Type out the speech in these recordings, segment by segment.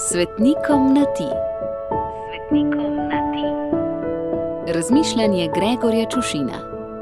Svetnikom na ti. Svetnikom na ti. Razmišljanje Gregorja Čušina.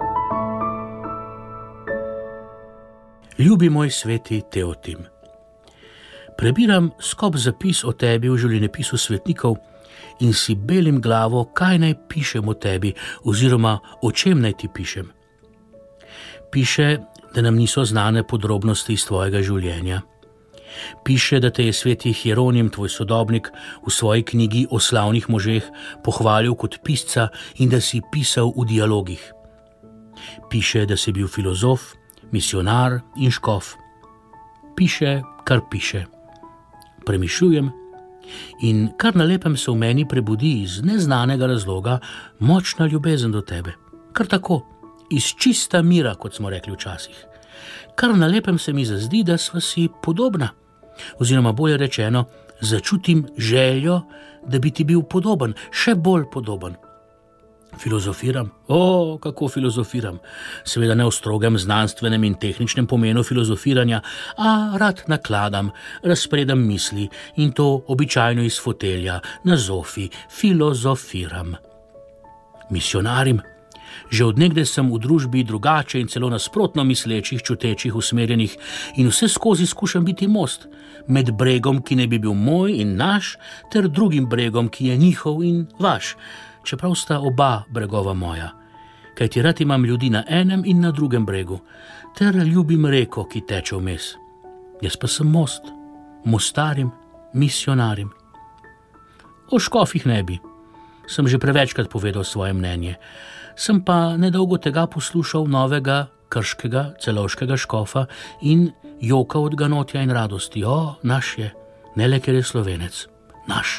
Ljubi moj sveti Teotim. Prebiram skop zapis o tebi v življenjepisu svetnikov in si belim glavo, kaj naj pišem o tebi oziroma o čem naj ti pišem. Piše, da nam niso znane podrobnosti iz tvojega življenja. Piše, da te je sveti Hieronim, tvoj sodobnik, v svoji knjigi o slavnih možeh pohvalil kot pisca in da si pisal v dialogih. Piše, da si bil filozof, misionar in škof. Piše, kar piše. Premišljujem in kar na lepem se v meni prebudi iz neznanega razloga močna ljubezen do tebe. Kar tako, iz čista mira, kot smo rekli včasih. Kar na lepem se mi zazdi, da sva si podobna. Oziroma bolje rečeno, začutim željo, da bi ti bil podoben, še bolj podoben. Filozofiram? Kako filozofiram? Seveda ne v strogem znanstvenem in tehničnem pomenu filozofiranja, a rad nakladam, razpredam misli in to običajno iz fotelja, na zofi, filozofiram. Misionarim? Že od nekdaj sem v družbi drugače in celo nasprotno mislečih, čutečih, usmerjenih in vse skozi skušam biti most med bregom, ki ne bi bil moj in naš, ter drugim bregom, ki je njihov in vaš, čeprav sta oba bregova moja. Kajti rad imam ljudi na enem in na drugem bregu, ter ljubim reko, ki teče vmes. Jaz pa sem most, mostarim, misionarim. O škofih ne bi. Sem že prevečkrat povedal svoje mnenje. Sem pa nedolgo tega poslušal novega krškega, celovškega škofa in joka od ganotja in radosti. Naš je, ne le ker je Slovenec, naš.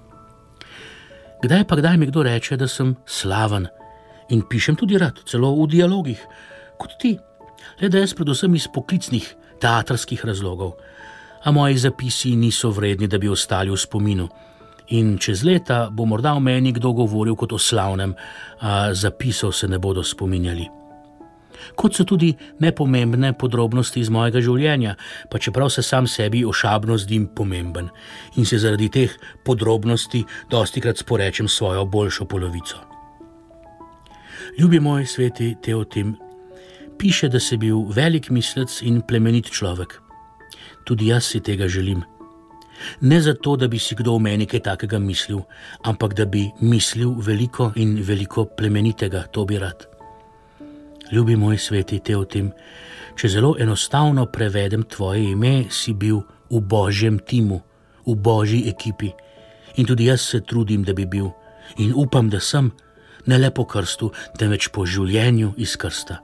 Kdaj mi kdo reče, da sem slaven in pišem tudi rad, celo v dialogih, kot ti, le da jaz predvsem iz poklicnih, teatrskih razlogov, a moji zapisi niso vredni, da bi ostali v spominu. In čez leta bo morda o meni kdo govoril kot o slavnem, a zapisov se ne bodo spominjali. Kot so tudi nepomembne podrobnosti iz mojega življenja, pa čeprav se sam sebi ošabno zdim pomemben in se zaradi teh podrobnosti dostikrat sporečem svojo boljšo polovico. Ljubi moj sveti Teotim, piše, da si bil velik mislec in plemenit človek. Tudi jaz si tega želim. Ne zato, da bi si kdo v meni kaj takega mislil, ampak da bi mislil veliko in veliko plemenitega, to bi rad. Ljubi moj sveti Teotim, če zelo enostavno prevedem tvoje ime, si bil v Božjem timu, v Božji ekipi. In tudi jaz se trudim, da bi bil. In upam, da sem, ne le po krstu, temveč po življenju iz krsta.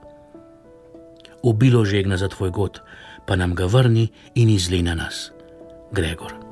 Obilo žegna za tvoj god, pa nam ga vrni in izli na nas. Gregor.